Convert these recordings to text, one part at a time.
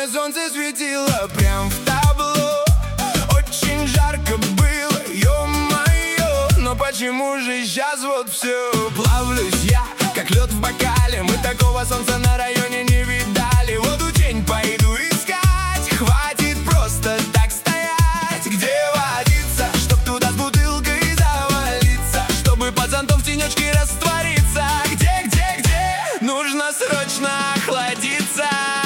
Сегодня солнце светило прям в табло. Очень жарко было, ё-моё. Но почему же сейчас вот все? Плавлюсь я, как лед в бокале. Мы такого солнца на районе не видали. Вот учень пойду искать. Хватит просто так стоять. Где водиться, чтоб туда с бутылкой завалиться, чтобы под зонтом в тенечке раствориться? Где? Нужно срочно охладиться.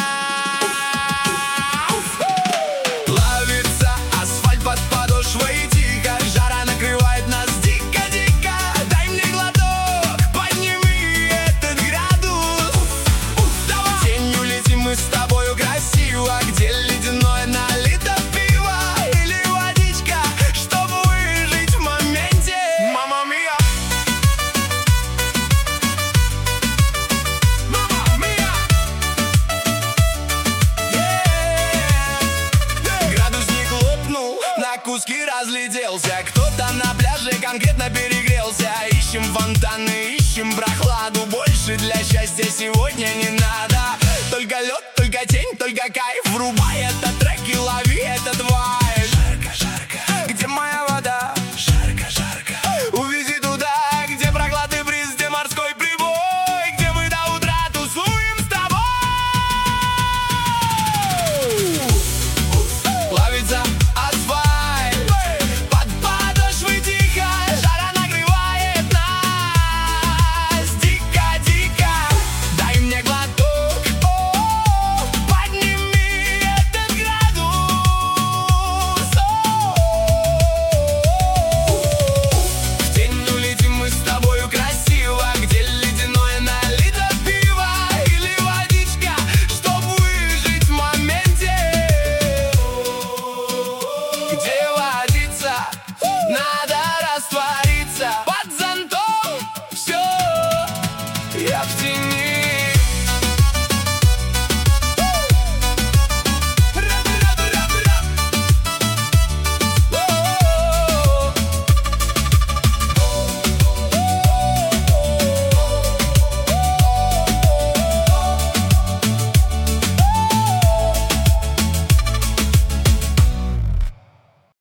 Плавится асфальт под подошвой тихо. Жара накрывает нас дико-дико. Дай мне глоток, подними этот градус. Давай. Тенью летим мы с тобою красиво. Где ледяное налито пиво или водичка, чтобы выжить в моменте? Мама мия. Куски разлетелся, кто-то на пляже конкретно перегрелся. Ищем фонтаны, ищем прохладу. Больше для счастья сегодня не надо.